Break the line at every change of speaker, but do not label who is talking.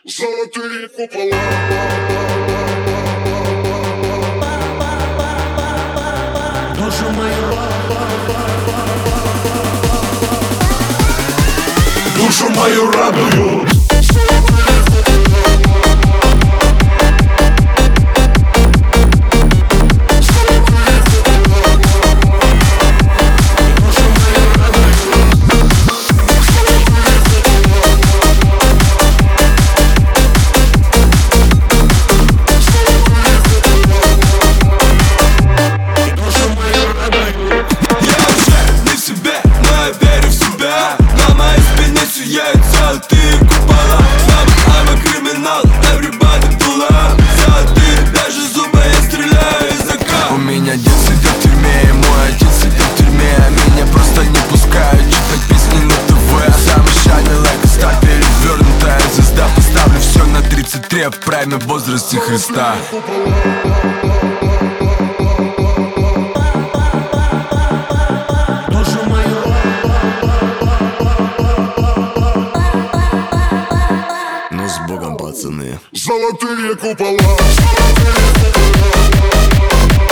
Золотые купола. Душу мою, душу мою радуют.
Золотые купола, I'm a criminal, everybody pull up. Золотые, даже зубы я стреляю из АК. У меня дед сидит в тюрьме, и мой отец сидит в тюрьме. А меня просто не пускают читать песни на ТВ. Сам shining like a star, перевернутая звезда. Поставлю все на 33 в прайме в возрасте Христа. С Богом, пацаны.
Золотые купола.